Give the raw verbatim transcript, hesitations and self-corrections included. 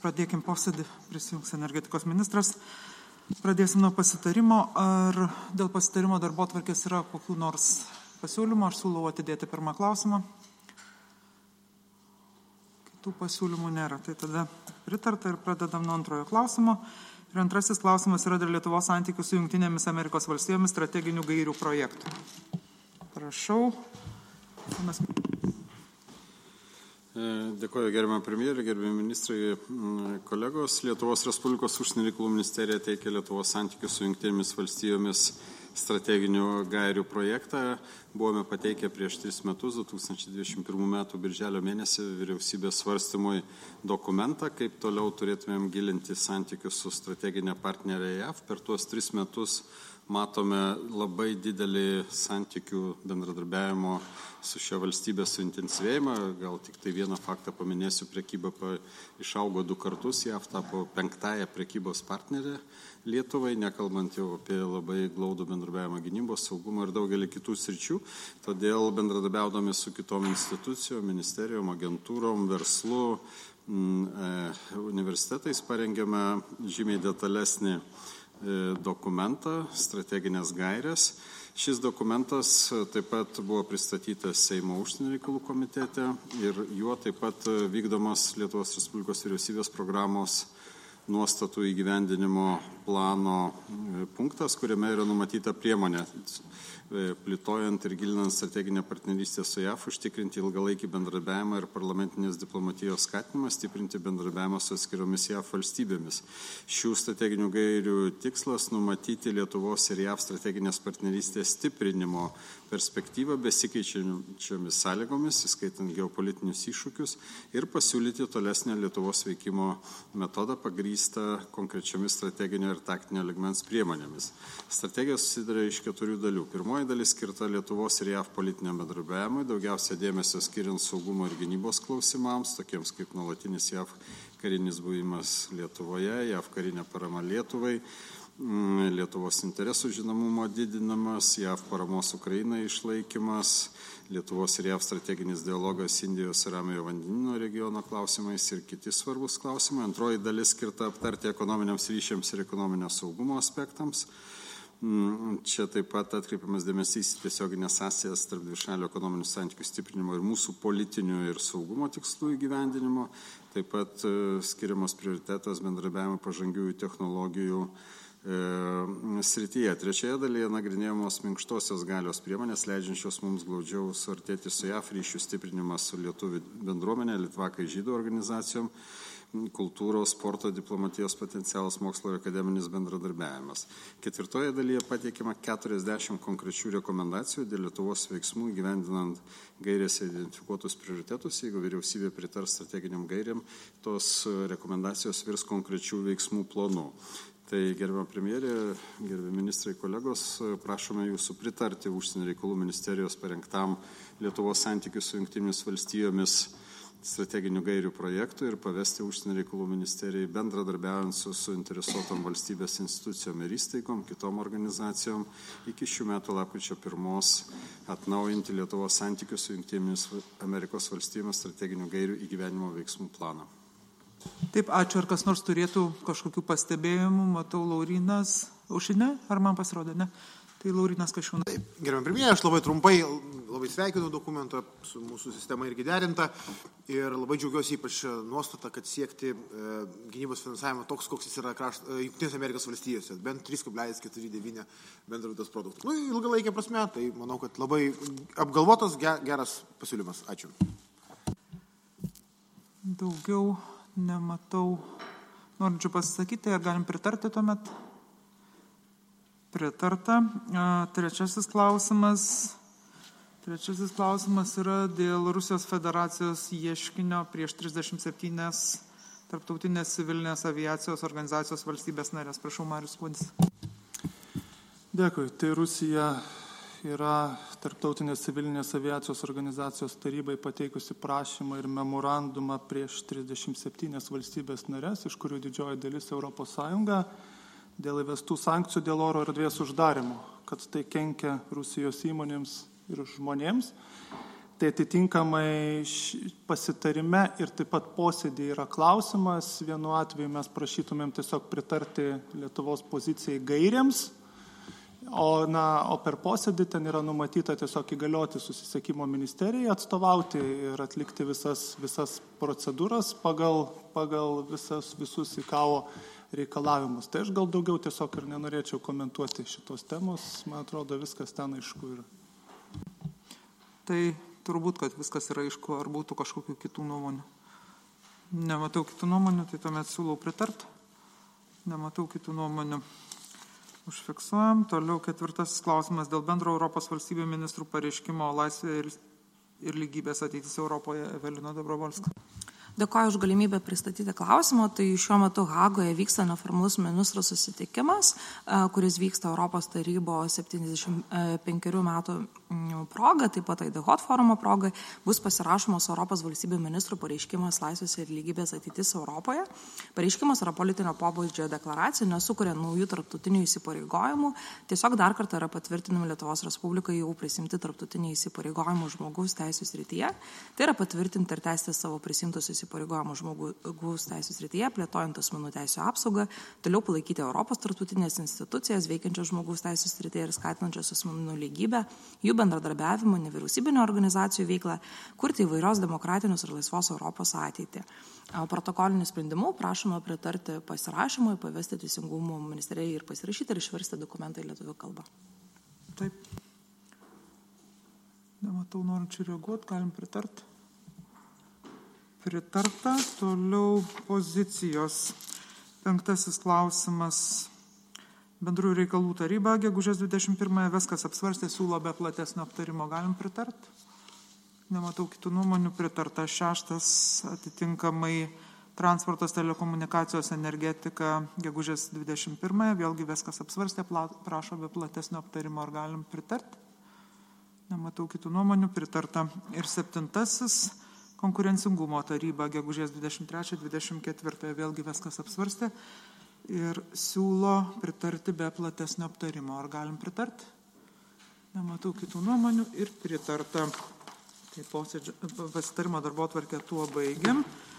Pradėkim posėdį, prisijungs energetikos ministras. Pradėsim nuo pasitarimo. Ar dėl pasitarimo darbotvarkės yra kokių nors pasiūlymų? Aš siūlau atidėti pirmą klausimą. Kitų pasiūlymų nėra. Tai tada pritarta ir pradedam nuo antrojo klausimo. Ir antrasis klausimas yra dėl Lietuvos santykių su Jungtinėmis Amerikos valstijomis strateginių gairių projektų. Prašau. Mes... Dėkuoju gerbiamą premjerę, gerbiami ministrai, kolegos. Lietuvos Respublikos užsienio reikalų ministerija teikia Lietuvos santykių su Jungtinėmis valstijomis strateginių gairių projektą. Buvome pateikę prieš tris metus, du tūkstančiai dvidešimt pirmų metų birželio mėnesį vyriausybės svarstymui dokumentą, kaip toliau turėtumėm gilinti santykius su strateginė partnerė J A V. Per tuos tris metus matome labai didelį santykių bendradarbiavimo su šia valstybė suintensyvėjimą. Gal tik tai vieną faktą paminėsiu, prekyba išaugo du kartus, J A V tapo penktąją prekybos partnerė Lietuvai, nekalbant jau apie labai glaudų bendradarbiavimą gynybos, saugumo ir daugelį kitų sričių. Todėl bendradarbiaudami su kitom institucijom, ministerijom, agentūrom, verslu, universitetais parengėme žymiai detalesnį dokumentą, strateginės gairės. Šis dokumentas taip pat buvo pristatytas Seimo užsienio reikalų komitete ir juo taip pat vykdomas Lietuvos Respublikos vyriausybės programos nuostatų įgyvendinimo plano punktas, kuriame yra numatyta priemonė plėtojant ir gilinant strateginę partnerystę su J A V, užtikrinti ilgalaikį bendradarbiavimą ir parlamentinės diplomatijos skatinimą, stiprinti bendradarbiavimą su atskiromis J A V valstybėmis. Šių strateginių gairių tikslas numatyti Lietuvos ir J A V strateginės partnerystės stiprinimo perspektyvą besikeičiančiomis sąlygomis, įskaitant geopolitinius iššūkius, ir pasiūlyti tolesnę Lietuvos veikimo metodą pagrįstą konkrečiomis strateginio ir taktinio lygmens priemonėmis. Strategija susideda iš keturių dalių. Pirmoji dalis skirta Lietuvos ir J A V politiniam bendradarbiavimui, daugiausia dėmesio skiriant saugumo ir gynybos klausimams, tokiems kaip nuolatinis J A V karinis buvimas Lietuvoje, J A V karinė parama Lietuvai, Lietuvos interesų žinomumo didinamas, J A V paramos Ukrainai išlaikymas, Lietuvos ir J A V strateginis dialogas Indijos ir Ramiojo vandenyno regiono klausimais ir kiti svarbus klausimai. Antroji dalis skirta aptarti ekonominiams ryšiams ir ekonominio saugumo aspektams. Čia taip pat atkreipiamas dėmesys į tiesioginės sąsajas tarp dvišalių ekonominių santykių stiprinimo ir mūsų politinių ir saugumo tikslų įgyvendinimo. Taip pat skiriamas prioritetas bendradarbiavimo pažangiųjų technologijų srityje. Trečioje dalyje nagrinėjamos minkštosios galios priemonės, leidžiančios mums glaudžiau suartėti su J A V, ryšių stiprinimas su lietuvių bendruomenė, litvakai žydų organizacijom, kultūros, sporto, diplomatijos potencialas, mokslo ir akademinis bendradarbiavimas. Ketvirtoje dalyje pateikiama keturiasdešimt konkrečių rekomendacijų dėl Lietuvos veiksmų įgyvendinant gairėse identifikuotus prioritetus. Jeigu vyriausybė pritars strateginiam gairiam, tos rekomendacijos virs konkrečių veiksmų planų. Tai gerbiama premjerė, gerbiami ministrai, kolegos, prašome jūsų pritarti užsienio reikalų ministerijos parengtam Lietuvos santykių su Jungtinėmis valstijomis strateginių gairių projektų ir pavesti užsienio reikalų ministerijai bendradarbiaujant su suinteresuotom valstybės institucijom ir įstaigom, kitom organizacijom iki šių metų lapkričio pirmos atnaujinti Lietuvos santykių su Jungtinėmis Amerikos valstijomis strateginių gairių įgyvenimo veiksmų planą. Taip, ačiū. Ar kas nors turėtų kažkokių pastebėjimų? Matau, Laurinas Aušinė, ar man pasirodė, ne? Tai Laurinas Kasčiūnas. Taip, gerbiamą premjerę, aš labai trumpai, labai sveikinu dokumentą, su mūsų sistema irgi derinta ir labai džiaugiuosi ypač nuostata, kad siekti e, gynybos finansavimo toks, koks jis yra krašt, e, Jungtinės Amerikos valstijose, bent trys kablelis keturi devyni bendro vidaus produkto. Nu, ilgalaikė prasme, tai manau, kad labai apgalvotas, geras pasiūlymas. Ačiū. Daugiau nematau norinčių pasisakyti, ar galim pritarti tuomet? Pritarta. Trečiasis klausimas. Trečiasis klausimas yra dėl Rusijos federacijos ieškinio prieš trisdešimt septynias tarptautinės civilinės aviacijos organizacijos valstybės narės. Prašau, Marius Kuodis. Dėkui. Tai Rusija yra Tarptautinės civilinės aviacijos organizacijos tarybai pateikusi prašymą ir memorandumą prieš trisdešimt septynias valstybės narės, iš kurių didžioji dalis Europos Sąjunga, dėl įvestų sankcijų dėl oro erdvės uždarimo, kad tai kenkia Rusijos įmonėms ir žmonėms. Tai atitinkamai pasitarime ir taip pat posėdį yra klausimas. Vienu atveju mes prašytumėm tiesiog pritarti Lietuvos pozicijai gairėms, o, na, o per posėdį ten yra numatyta tiesiog įgalioti susisiekimo ministerijai atstovauti ir atlikti visas, visas procedūras pagal, pagal visas, visus ICAO reikalavimus. Tai aš gal daugiau tiesiog ir nenorėčiau komentuoti šitos temos. Man atrodo, viskas ten aišku yra. Tai turbūt, kad viskas yra aišku, ar būtų kažkokių kitų nuomonių. Nematau kitų nuomonių, tai tuomet siūlau pritart. Nematau kitų nuomonių. Užfiksuojam. Toliau ketvirtasis klausimas dėl bendro Europos valstybių ministrų pareiškimo laisvė ir, ir lygybės ateitis Europoje. Evelina Dobrovolska. Dėkoju už galimybę pristatyti klausimą. Tai šiuo metu Hagoje vyksta neformalus ministrų susitikimas, kuris vyksta Europos tarybos septyniasdešimt penkerių metų proga, taip pat I D H O T forumo proga, bus pasirašomos Europos valstybių ministrų pareiškimas laisvės ir lygybės ateitis Europoje. Pareiškimas yra politinio pobūdžio deklaracija, nesukuria naujų tarptautinių įsipareigojimų, tiesiog dar kartą yra patvirtinami Lietuvos Respublikai jau prisimti tarptautiniai įsipareigojimų žmogaus teisų srityje. Tai yra patvirtinti ir tęsti savo prisimtus įsipareigojimų žmogaus teisų srityje, plėtojant asmenų teisų apsaugą, toliau palaikyti Europos tarptautinės institucijas veikiančias žmogaus teisų srityje ir skatinančias asmenų lygybę, jų bendradarbiavimo, nevyriausybinio organizacijų veiklą, kurti įvairios demokratinius ir laisvos Europos ateitį. Protokoliniu sprendimu prašoma pritarti pasirašymui, pavesti teisingumo ministerijai ir pasirašyti ir išversti dokumentą į lietuvių kalbą. Taip. Nematau norinčių reaguoti, galim pritarti. Pritarta. Toliau pozicijos. Penktasis klausimas. Bendrųjų reikalų taryba gegužės dvidešimt pirmąją viskas apsvarstė, siūlo be platesnio aptarimo. Galim pritart? Nematau kitų nuomonių. Pritarta. Šeštas atitinkamai transportas, telekomunikacijos, energetika gegužės dvidešimt pirmąją. Vėlgi viskas apsvarstė, prašo be platesnio aptarimo. Ar galim pritart? Nematau kitų nuomonių. Pritarta. Ir septintasis. Konkurencingumo taryba gegužės dvidešimt trečią dvidešimt ketvirtąją vėlgi viskas apsvarstė ir siūlo pritarti be platesnio aptarimo. Ar galim pritarti? Nematau kitų nuomonių ir pritarta. Tai posėdžio pasitarimo darbotvarkę tuo baigiam.